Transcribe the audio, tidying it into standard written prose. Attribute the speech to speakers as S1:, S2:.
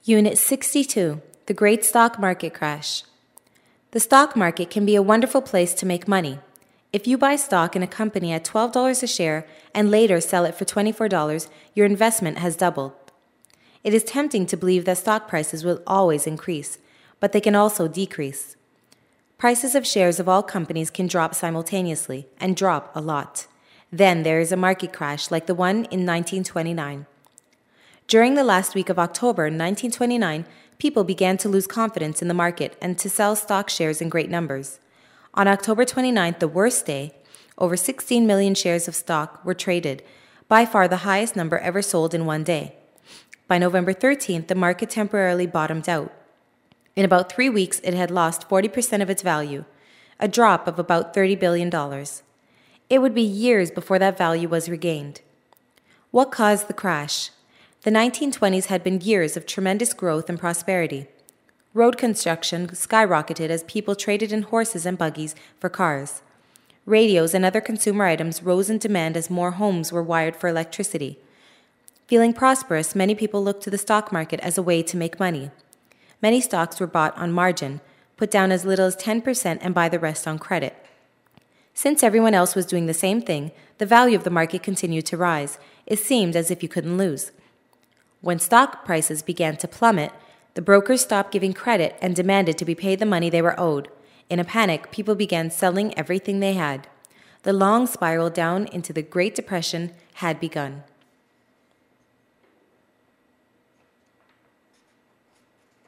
S1: Unit 62, The Great Stock Market Crash. The stock market can be a wonderful place to make money. If you buy stock in a company at $12 a share and later sell it for $24, your investment has doubled. It is tempting to believe that stock prices will always increase, but they can also decrease. Prices of shares of all companies can drop simultaneously, and drop a lot. Then there is a market crash like the one in 1929. During the last week of October 1929, people began to lose confidence in the market and to sell stock shares in great numbers. On October 29th, the worst day, over 16 million shares of stock were traded, by far the highest number ever sold in one day. By November 13th, the market temporarily bottomed out. In about 3 weeks, it had lost 40% of its value, a drop of about $30 billion. It would be years before that value was regained. What caused the crash? The 1920s had been years of tremendous growth and prosperity. Road construction skyrocketed as people traded in horses and buggies for cars. Radios and other consumer items rose in demand as more homes were wired for electricity. Feeling prosperous, many people looked to the stock market as a way to make money. Many stocks were bought on margin, put down as little as 10% and buy the rest on credit. Since everyone else was doing the same thing, the value of the market continued to rise. It seemed as if you couldn't lose. When stock prices began to plummet, the brokers stopped giving credit and demanded to be paid the money they were owed. In a panic, people began selling everything they had. The long spiral down into the Great Depression had begun.